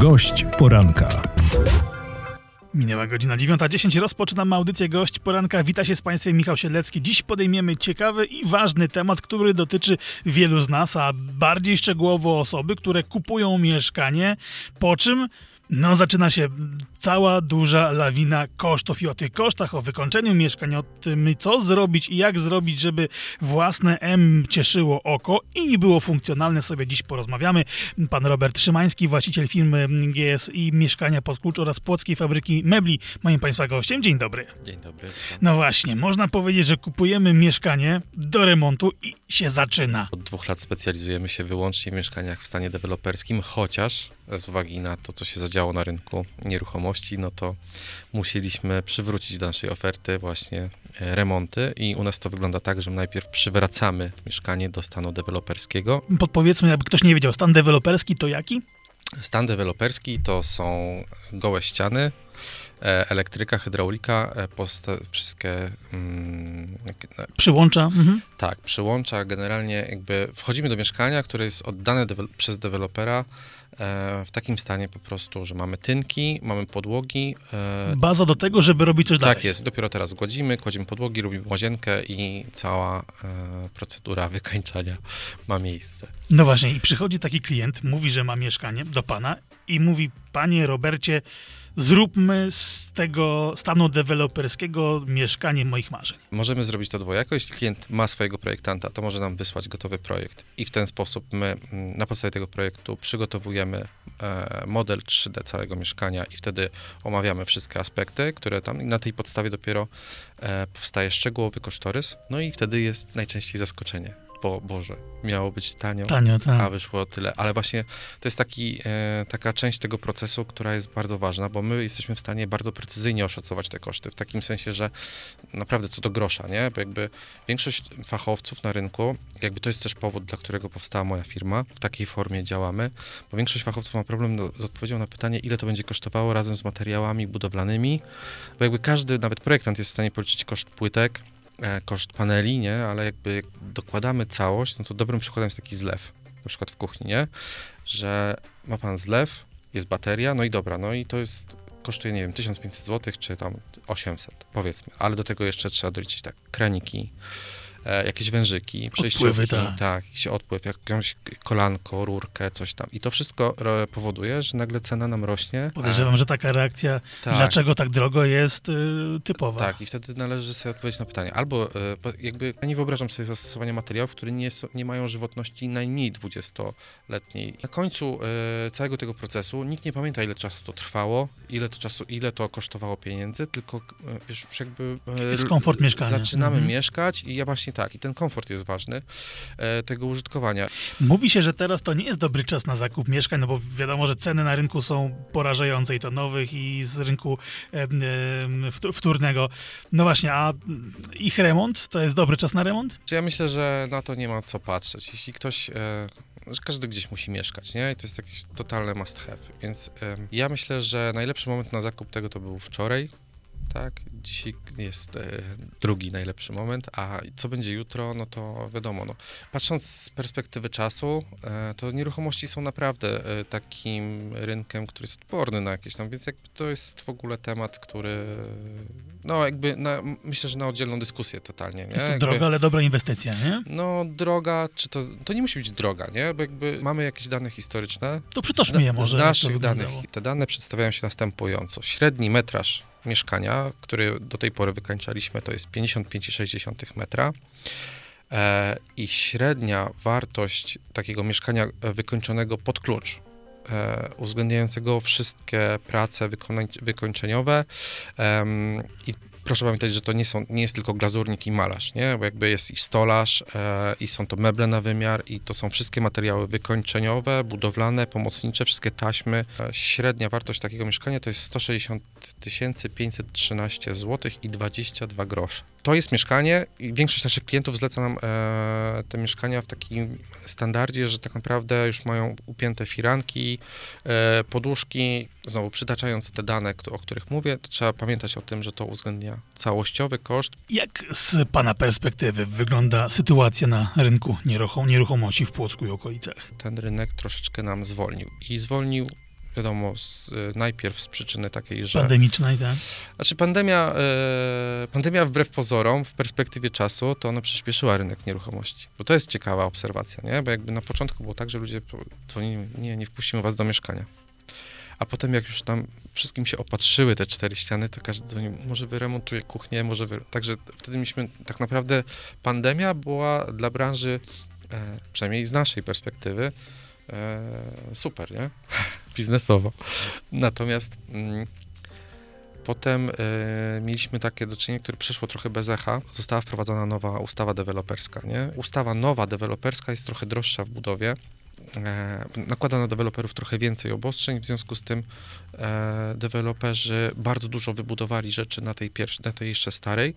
Gość poranka. Minęła godzina 9:10. Rozpoczynamy audycję Gość Poranka. Wita się z Państwem Michał Siedlecki. Dziś podejmiemy ciekawy i ważny temat, który dotyczy wielu z nas, a bardziej szczegółowo osoby, które kupują mieszkanie, po czym zaczyna się cała duża lawina kosztów i o tych kosztach, o wykończeniu mieszkań, o tym co zrobić i jak zrobić, żeby własne cieszyło oko i było funkcjonalne, sobie dziś porozmawiamy. Pan Robert Szymański, właściciel firmy GSI Mieszkania pod Klucz oraz Płockiej Fabryki Mebli, moim Państwa gościem. Dzień dobry. Dzień dobry. No właśnie, można powiedzieć, że kupujemy mieszkanie do remontu i się zaczyna. Od 2 lat specjalizujemy się wyłącznie w mieszkaniach w stanie deweloperskim, chociaż z uwagi na to, co się zadziało na rynku nieruchomości, no to musieliśmy przywrócić do naszej oferty właśnie remonty i u nas to wygląda tak, że najpierw przywracamy mieszkanie do stanu deweloperskiego. Podpowiedzmy, jakby ktoś nie wiedział, stan deweloperski to jaki? Stan deweloperski to są gołe ściany, elektryka, hydraulika, wszystkie... Przyłącza. Tak, przyłącza. Generalnie jakby wchodzimy do mieszkania, które jest oddane przez dewelopera w takim stanie po prostu, że mamy tynki, mamy podłogi. Baza do tego, żeby robić coś dalej. Tak jest. Dopiero teraz kładziemy podłogi, robimy łazienkę i cała procedura wykańczania ma miejsce. No właśnie, i przychodzi taki klient, mówi, że ma mieszkanie do pana i mówi: panie Robercie, zróbmy z tego stanu deweloperskiego mieszkanie moich marzeń. Możemy zrobić to dwojako. Jeśli klient ma swojego projektanta, to może nam wysłać gotowy projekt i w ten sposób my na podstawie tego projektu przygotowujemy model 3D całego mieszkania i wtedy omawiamy wszystkie aspekty, które tam i na tej podstawie dopiero powstaje szczegółowy kosztorys. No i wtedy jest najczęściej zaskoczenie. Bo Boże, miało być tanio, tak. A wyszło tyle. Ale właśnie to jest taka część tego procesu, która jest bardzo ważna, bo my jesteśmy w stanie bardzo precyzyjnie oszacować te koszty, w takim sensie, że naprawdę co do grosza, nie? Bo jakby większość fachowców na rynku, jakby to jest też powód, dla którego powstała moja firma, w takiej formie działamy, bo większość fachowców ma problem z odpowiedzią na pytanie, ile to będzie kosztowało razem z materiałami budowlanymi, bo jakby każdy, nawet projektant jest w stanie policzyć koszt płytek, koszt paneli, nie? Ale jakby jak dokładamy całość, no to dobrym przykładem jest taki zlew, na przykład w kuchni, nie? Że ma pan zlew, jest bateria, no i dobra, no i to jest, kosztuje, nie wiem, 1500 zł, czy tam 800, powiedzmy, ale do tego jeszcze trzeba doliczyć tak, kraniki, jakieś wężyki, przejściówki, tak, jakiś odpływ, jakąś kolanko, rurkę, coś tam. I to wszystko powoduje, że nagle cena nam rośnie. Podejrzewam, że taka reakcja, dlaczego tak drogo, jest typowa. Tak, i wtedy należy sobie odpowiedzieć na pytanie. Albo jakby ja nie wyobrażam sobie zastosowania materiałów, które nie mają żywotności najmniej 20-letniej. Na końcu całego tego procesu nikt nie pamięta, ile czasu to trwało, ile to kosztowało pieniędzy, tylko wiesz, już jakby jest komfort mieszkania. Zaczynamy mieszkać i ja właśnie tak, i ten komfort jest ważny tego użytkowania. Mówi się, że teraz to nie jest dobry czas na zakup mieszkań, no bo wiadomo, że ceny na rynku są porażające i to nowych, i z rynku wtórnego. No właśnie, a ich remont, to jest dobry czas na remont? Ja myślę, że na to nie ma co patrzeć. Jeśli ktoś... że każdy gdzieś musi mieszkać, nie? I to jest jakieś totalne must have. Więc ja myślę, że najlepszy moment na zakup tego to był wczoraj. Tak, dzisiaj jest drugi najlepszy moment, a co będzie jutro, no to wiadomo, no. Patrząc z perspektywy czasu, to nieruchomości są naprawdę takim rynkiem, który jest odporny na jakieś tam, więc jakby to jest w ogóle temat, który, no jakby, myślę, że na oddzielną dyskusję totalnie, nie? Jest to droga, ale dobra inwestycja, nie? No droga, czy to nie musi być droga, nie? Bo jakby mamy jakieś dane historyczne. To przytoczmy je może. Z naszych danych, te dane przedstawiają się następująco. Średni metraż mieszkania, który do tej pory wykańczaliśmy, to jest 55,6 metra i średnia wartość takiego mieszkania wykończonego pod klucz, uwzględniającego wszystkie prace wykończeniowe i proszę pamiętać, że to nie jest tylko glazurnik i malarz, nie? Bo jakby jest i stolarz, i są to meble na wymiar, i to są wszystkie materiały wykończeniowe, budowlane, pomocnicze, wszystkie taśmy. Średnia wartość takiego mieszkania to jest 160 513 zł i 22 grosze. To jest mieszkanie i większość naszych klientów zleca nam te mieszkania w takim standardzie, że tak naprawdę już mają upięte firanki, poduszki. Znowu przytaczając te dane, o których mówię, to trzeba pamiętać o tym, że to uwzględnia całościowy koszt. Jak z pana perspektywy wygląda sytuacja na rynku nieruchomości w Płocku i okolicach? Ten rynek troszeczkę nam zwolnił i zwolnił wiadomo, najpierw z przyczyny takiej, że... Pandemicznej, tak? Znaczy pandemia wbrew pozorom, w perspektywie czasu, to ona przyspieszyła rynek nieruchomości. Bo to jest ciekawa obserwacja, nie? Bo jakby na początku było tak, że ludzie dzwonili, nie wpuścimy was do mieszkania. A potem jak już tam wszystkim się opatrzyły te 4 ściany, to każdy dzwonił, może wyremontuje kuchnię, Także wtedy mieliśmy, tak naprawdę pandemia była dla branży, przynajmniej z naszej perspektywy, super, nie? Biznesowo. Natomiast potem mieliśmy takie do czynienia, które przeszło trochę bez echa. Została wprowadzona nowa ustawa deweloperska, nie? Ustawa nowa deweloperska jest trochę droższa w budowie. Nakłada na deweloperów trochę więcej obostrzeń, w związku z tym deweloperzy bardzo dużo wybudowali rzeczy na tej jeszcze starej,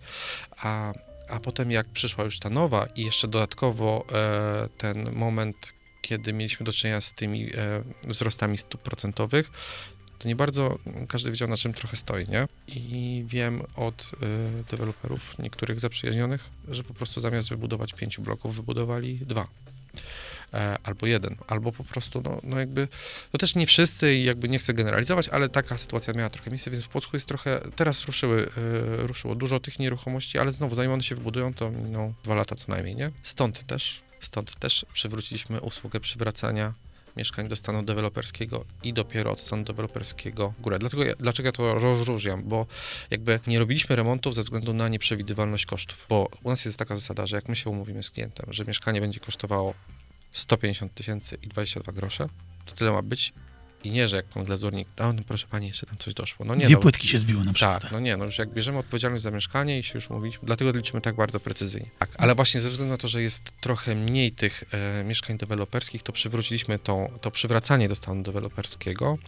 a potem jak przyszła już ta nowa i jeszcze dodatkowo ten moment, kiedy mieliśmy do czynienia z tymi wzrostami stóp procentowych, to nie bardzo każdy wiedział, na czym trochę stoi, nie? I wiem od deweloperów niektórych zaprzyjaźnionych, że po prostu zamiast wybudować 5 bloków, wybudowali 2. Albo 1, albo po prostu, no jakby, to też nie wszyscy i jakby nie chcę generalizować, ale taka sytuacja miała trochę miejsce, więc w Płocku jest trochę, teraz ruszyło dużo tych nieruchomości, ale znowu, zanim one się wybudują, to miną 2 lata co najmniej, nie? Stąd też przywróciliśmy usługę przywracania mieszkań do stanu deweloperskiego i dopiero od stanu deweloperskiego w górę. Dlaczego ja to rozróżniam? Bo jakby nie robiliśmy remontów ze względu na nieprzewidywalność kosztów, bo u nas jest taka zasada, że jak my się umówimy z klientem, że mieszkanie będzie kosztowało 150 000 i 22 grosze, to tyle ma być i nie, że jak pan glazurnik, proszę pani, jeszcze tam coś doszło. No nie, 2 płytki się zbiło na przykład. Tak, już jak bierzemy odpowiedzialność za mieszkanie i się już mówiliśmy, dlatego liczymy tak bardzo precyzyjnie. Tak, ale właśnie ze względu na to, że jest trochę mniej tych mieszkań deweloperskich, to przywróciliśmy to przywracanie do stanu deweloperskiego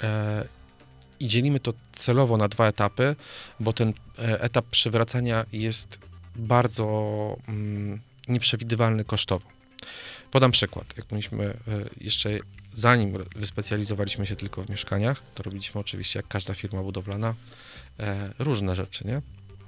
i dzielimy to celowo na 2 etapy, bo ten etap przywracania jest bardzo nieprzewidywalny kosztowo. Podam przykład. Jak mieliśmy jeszcze, zanim wyspecjalizowaliśmy się tylko w mieszkaniach, to robiliśmy oczywiście, jak każda firma budowlana, różne rzeczy, nie?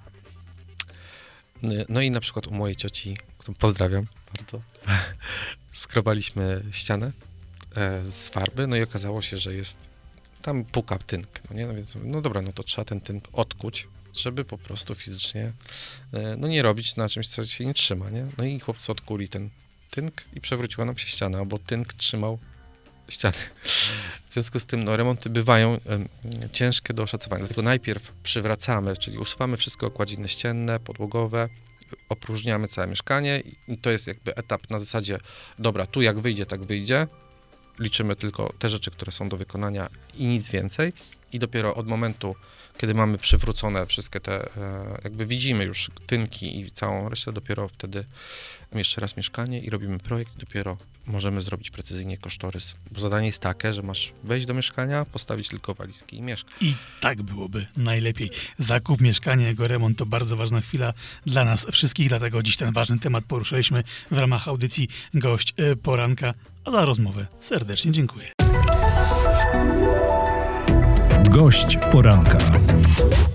No i na przykład u mojej cioci, którą pozdrawiam bardzo, skrobaliśmy ścianę z farby, no i okazało się, że jest tam puka tynk, no nie? No więc, no dobra, no to trzeba ten tynk odkuć, żeby po prostu fizycznie, nie robić na czymś, co się nie trzyma, nie? No i chłopcy odkuli ten tynk i przewróciła nam się ściana, bo tynk trzymał ściany. W związku z tym remonty bywają ciężkie do oszacowania. Dlatego najpierw przywracamy, czyli usuwamy wszystkie okładziny ścienne, podłogowe, opróżniamy całe mieszkanie i to jest jakby etap na zasadzie, dobra, tu jak wyjdzie, tak wyjdzie. Liczymy tylko te rzeczy, które są do wykonania i nic więcej. I dopiero od momentu, kiedy mamy przywrócone wszystkie te, jakby widzimy już tynki i całą resztę, dopiero wtedy jeszcze raz mieszkanie i robimy projekt, dopiero możemy zrobić precyzyjnie kosztorys. Bo zadanie jest takie, że masz wejść do mieszkania, postawić tylko walizki i mieszkać. I tak byłoby najlepiej. Zakup mieszkania, jego remont to bardzo ważna chwila dla nas wszystkich, dlatego dziś ten ważny temat poruszyliśmy w ramach audycji Gość Poranka. A za rozmowę serdecznie dziękuję. Gość Poranka.